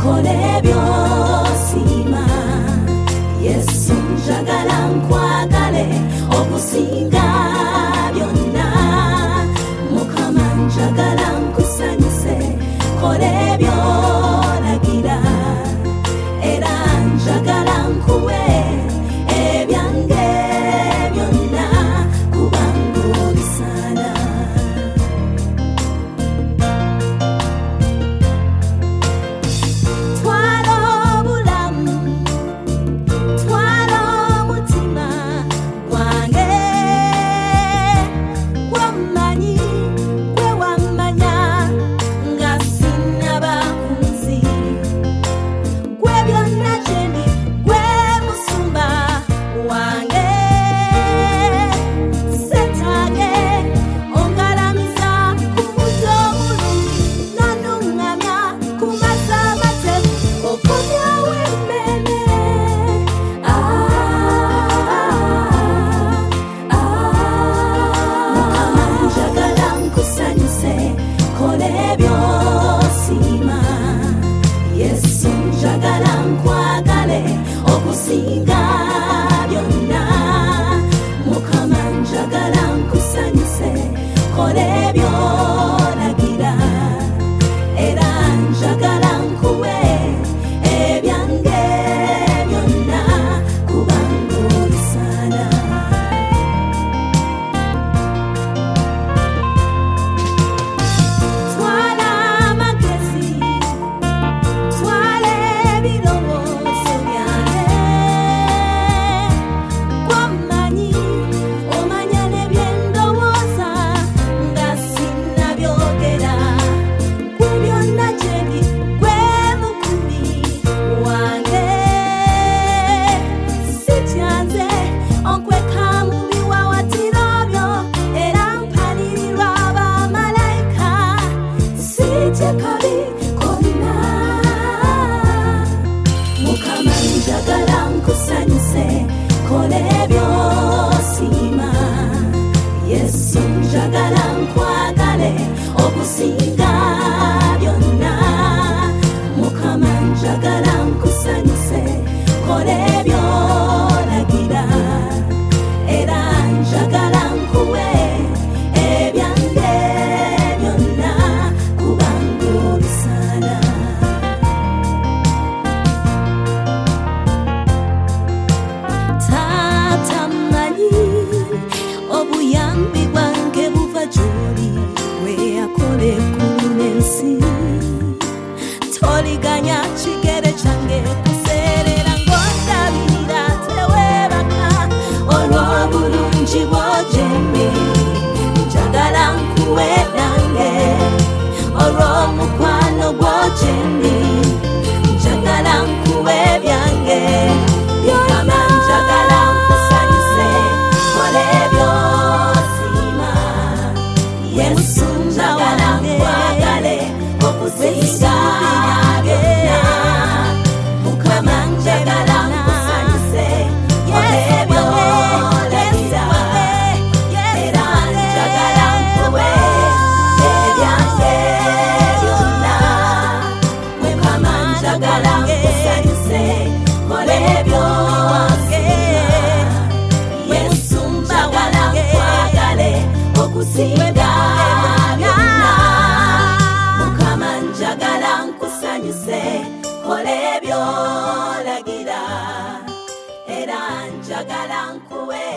kole byosima Yesu njagala nkwagale okusinga byonna Mukama njagala nkusanyuse kole byolagira era njagala nkuwe ebyange byonna kubanga obisaana twala obulamu twala omutima gwange gwammanyi gwe wammanya nga sinnaba ku nsi gwe byonna gyendi gwe musumba wange setage ongalamiza ku muddo omulungi n'onuŋŋamya ku mazzi amateefu okomyawo emmeme Mukama njagala nkusanyuse kole byosiima Yesu njagala nkwagale okusinga byonna Mukama njagala nkusanyuse kole byolagira era njagala nkuwe ebyange byonna kubanga obisaana twala amagezi twala ebirowoozo byange gwammanyi omanya ne bye ndowooza nga sinnabyogera gwe byonna gyendi gwe mukubi wange sityanze onkweka mu biwawatiro byo era mpalirirwa abamalayika sitye kabi konna Mukama njagala nkusanyuse kole byosiima Yesu njagala nkwagale okusinga byonna Mukama njagala nkusanyuse kole byolagira era njagala nkuwe ebyange byonna kubanga obisaana Taata mmanyi obuyambi bwange buva gy'oli gwe yakola eggulu n'ensi toliganya kigere kyange kuseerera ng'ondabirira teweebaka olw'obulungi bwo gyendi njagala nkuwe nange olw'omukwano gwo gyendi njagala nkuwe byange byonna njagala nkusanyuse kole byosiima Yesu njagala nkwagale okusinga byonna Mukama njagala nkusanyuse kole byolagira era njagala nkuwe ebyange byonna Mukama njagala nkusanyuse kole byosiima Yesu njagala nkwagale okusinga byonna Mukama njagala nkusanyuse kole byolagira era njagala nkuwe